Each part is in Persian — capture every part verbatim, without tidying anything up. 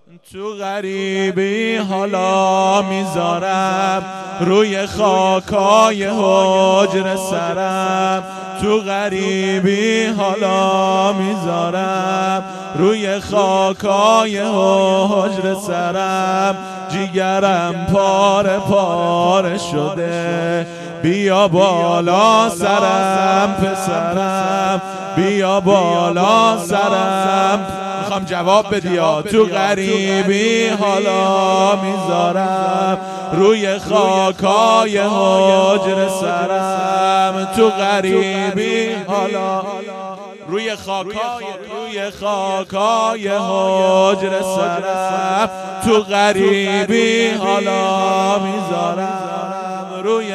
تو غریبی حالا میذارم روی خاکای حجر سرم. تو غریبی حالا میذارم روی خاکای حجر سرم. جیگرم پاره پاره شده، بیا بالا سرم پسرم، بیا بالا سرم. میخوام جواب بدیا. تو غریبی حالا میذارم روی خاکای حجر سرم. تو غریبی حالا روی خاکای روی خاکای حجر سرم. تو غریبی حالا میذارم روی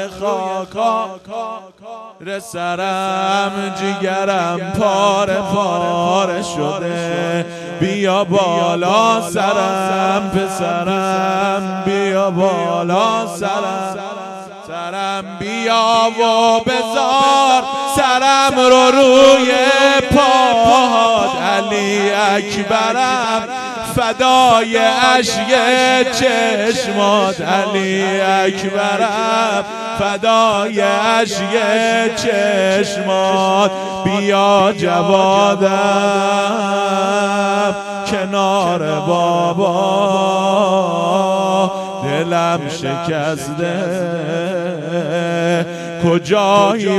خاکای سرم. جیگرم پاره پاره شده، بیا بالا سرم پسرم، بیا بالا سرم سرم. بیا و بذار سرم رو روی پاد، علی اکبرم فدای اشک چشمات، علی اکبرم فدای اشک چشمات. بیا جوادم کنار بابا، دلم شکسته کجایی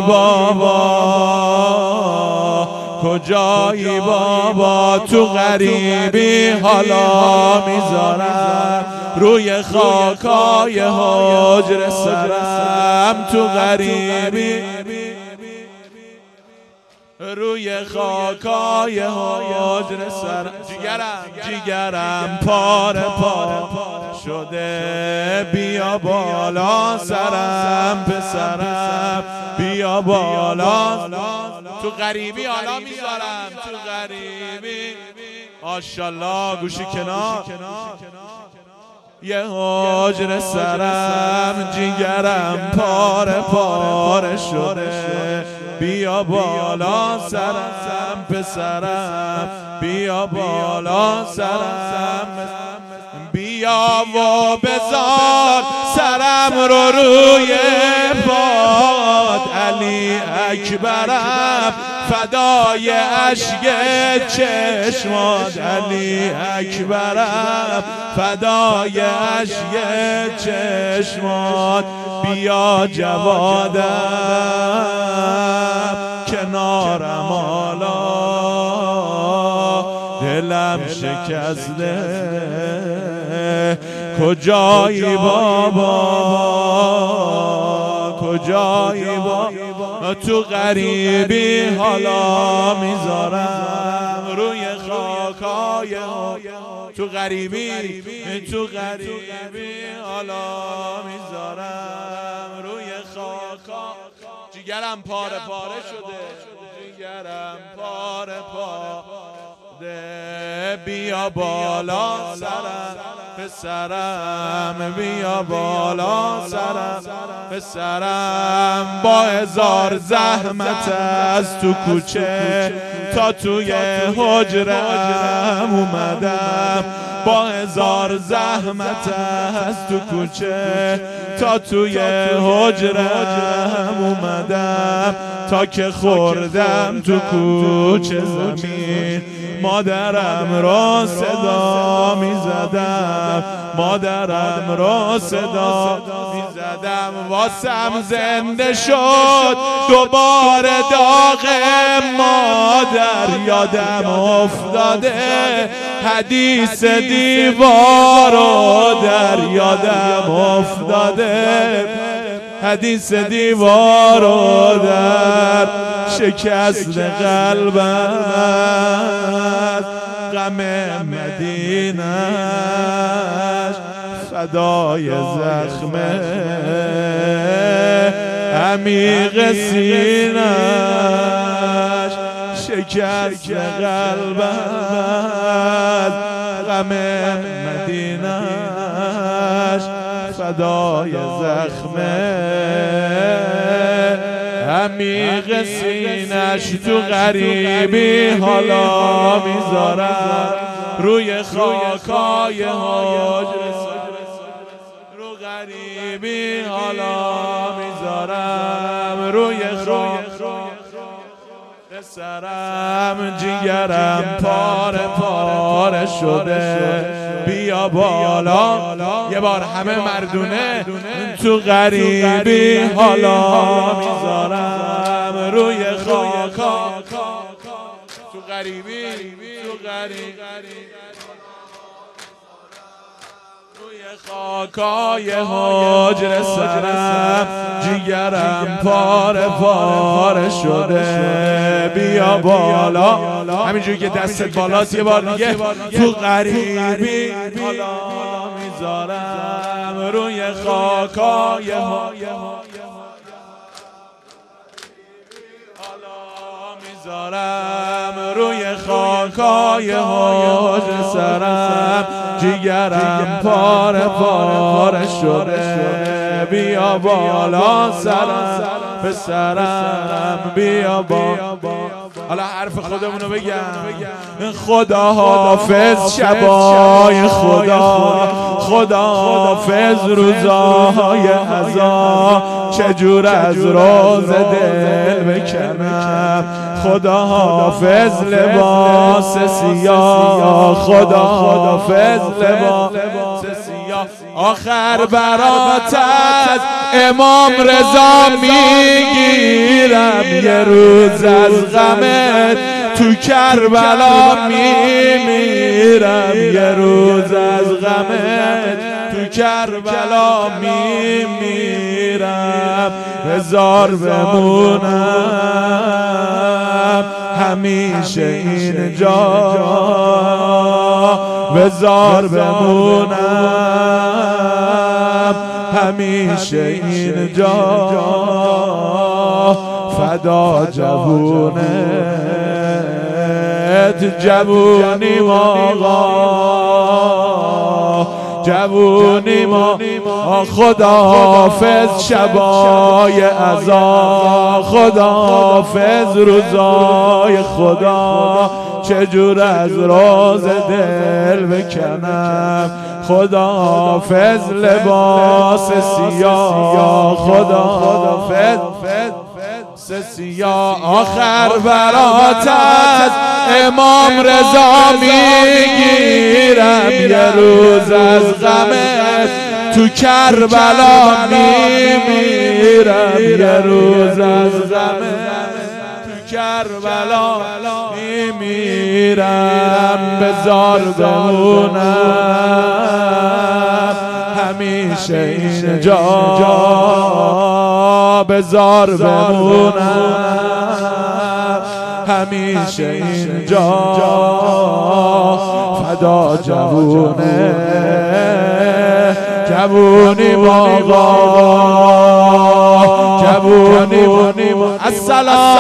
بابا، کجایی بابا. تو غریبی حالا میذارم روی خاکای حجر سرم. تو غریبی روی خاکای حجر سرم. جیگرم جیگرم پاره پاره شده، بیا بالا سرم پسرم، بیا بالا. تو غریبی حالا میذارم، تو غریبی. ماشاءالله گوشی کنار. یه حجر سرم، جیگرم پاره پاره شده، بیا بالا سرم پسرم، بیا بالا سرم. بیا و بذار سرم رو روی پاد، علی اکبرم فدای اشک چشمات، علی اکبرم فدای اشک چشمات. بیا جوادم کنارم حالا، دلم شکسته کجایی بابا، کجایی بابا. تو غریبی حالا میذارم روی خاکای، تو غریبی تو غریبی حالا میذارم روی خاکا. جیگرم پاره پاره شده، جیگرم پاره پاره. بیا بالا سرم پسرم، بیا بالا سرم پسرم. با هزار زحمت از تو کوچه تا توی حجرم اومدم، با هزار زحمت از تو کوچه تا توی حجرم اومدم. تا که خوردم تو کوچه زمین، مادرم را صدا می زدم، مادرم را صدا می زدم. واسم زنده شد دوباره داغ مادر، یادم افتاده حدیث دیوارو در، یادم افتاده حدیث دیوارو در. شکست قلبم غم مدینه‌اش فدای زخم عمیق سینه‌اش. شکست قلبم غم مدینه‌اش فدای زخم عمیق سینش. تو غریبی حالا میذارم روی خاکای حجر رو غریبی حالا میذارم روی خاک سرم جیگرم پاره پاره شده بیا بالا یه بار همه مردونه تو غریبی حالا میذارم روی خاکا تو غریبی تو غریبی روی خاکای حجر سرم جیگرم پاره پاره شده بیا بالا همینجوری که دستت بالاست یه بار دیگه تو غریبی حالا میذارم روی خاکای حجر میذارم روی خاکای حجر سرم جیگرم پاره پاره شده بیا بالا سرم به سرم بیا بالا. حالا حرف خودمونو بگم خدا حافظ شبای خدا خدا حافظ روزای عزا چجور از روز دل بکنم خدا حافظ لباس سیاه خدا حافظ لباس سیاه آخر برات از امام رضا میگیرم یه روز از غمت تو کربلا میمیرم یه روز از غمت تو کربلا میمیرم بذار بمونم همیشه اینجا بذار بمونم همیشه اینجا فدا جوونت جوونی آقا جوونی ما خدا حافظ شبای عزا خدا حافظ روزای خدا چجور از روز دل بکنم خدا حافظ لباس سیاه خدا حافظ سیاه آخر برات از امام رضا میگیرم یه روز از غمت تو کربلا میمیرم یه روز از غمت تو کربلا میمیرم بذار بمونم همیشه اینجا بذار بمونم همیشه اینجا فدا جوونه جوونی بابا جوونی بابا السلام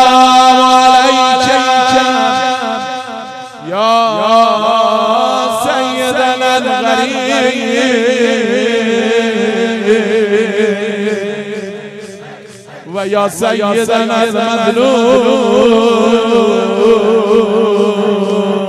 علیکم یا سیدنا الغریب و یا سیدنا المظلوم